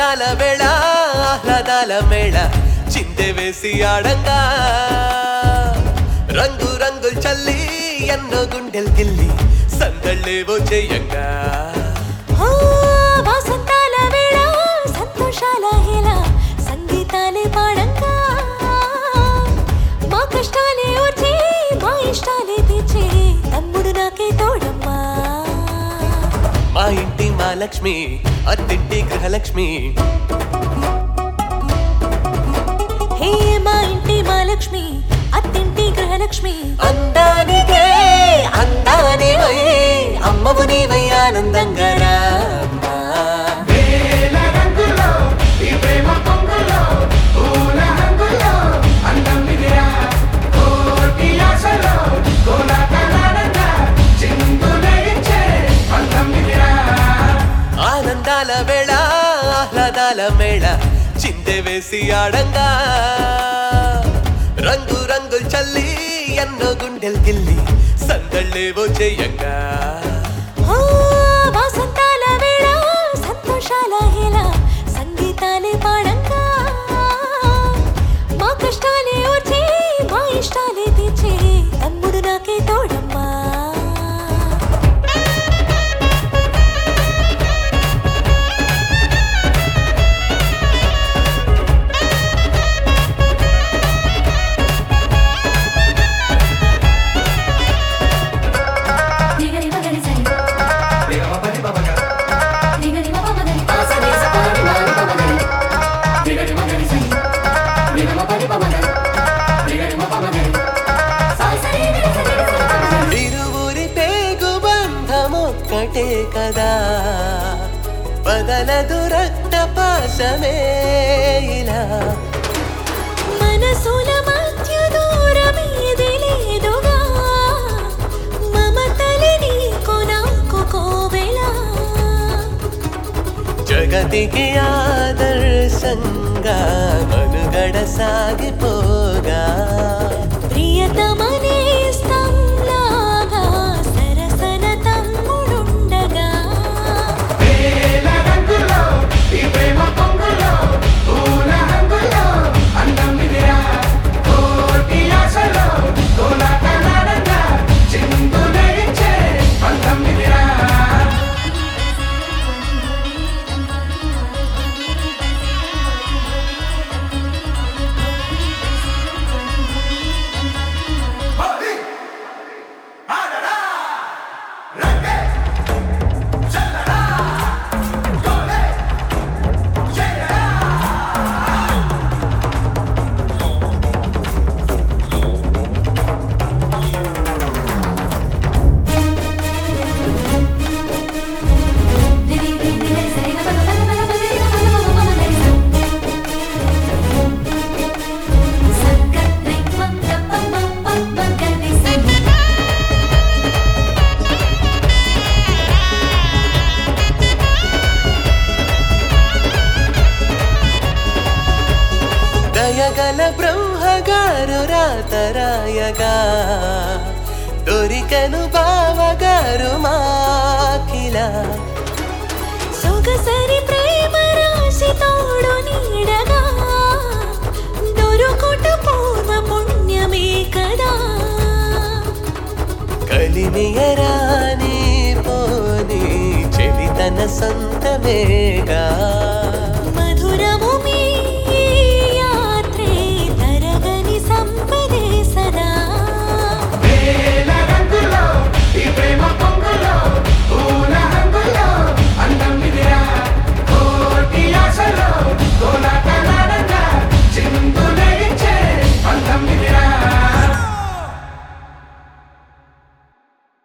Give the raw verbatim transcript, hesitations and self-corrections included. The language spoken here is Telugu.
ఆనందాల వేళ ఆహ్లాదాల మేళ చిందె వేసి ఆడంగా రంగు రంగులు చల్లి ఎన్నో గుండెలు గిల్లి సందళ్ళేవో చెయ్యంగా వసంతాల వేళ సంతోషాల హేళ సంగీతాలే పాడంగా మా కష్టాలే వచ్చి మా ఇష్టాలే తీర్చే తమ్ముడు నాకే తోడమ్మా మా ఇంటి మా లక్ష్మి అత్తింటి గృహలక్ష్మి హే మా ఇంటి మా లక్ష్మి అత్తింటి గృహలక్ష్మి అందానికే అందానివై అమ్మవు నీవై ఆనందంగా రామ్మా. ఆనందాల వేళ ఆహ్లాదాల మేళ చిందె వేసి ఆడంగా రంగు రంగులు చల్లి ఎన్నో గుండెలు గిల్లి సందళ్ళేవో చెయ్యంగా వసంతాల వేళ సంతోషాల హేళ సంగీతాలే పాడంగా మా కష్టాలే వచ్చి మా ఇష్టాలే తీర్చే తమ్ముడు నాకే తోడమ్మా ఇరువురి పేగు బంధమొక్కటే కదా బదలదు రక్త పాశమే ఇలా మనసుల మధ్య దూరమేది లేదుగా మమతలి నీకు నాకు కోవెల జగతికి ఆదర్శంగా మనుగడ సాగిపోగా ప్రియతమనే స్తంలాగా సరసన తమ్ముడుండగా దయగల బ్రహ్మగారు రాతరాయగా దొరికను బావగారు మాకిలా సొగసరి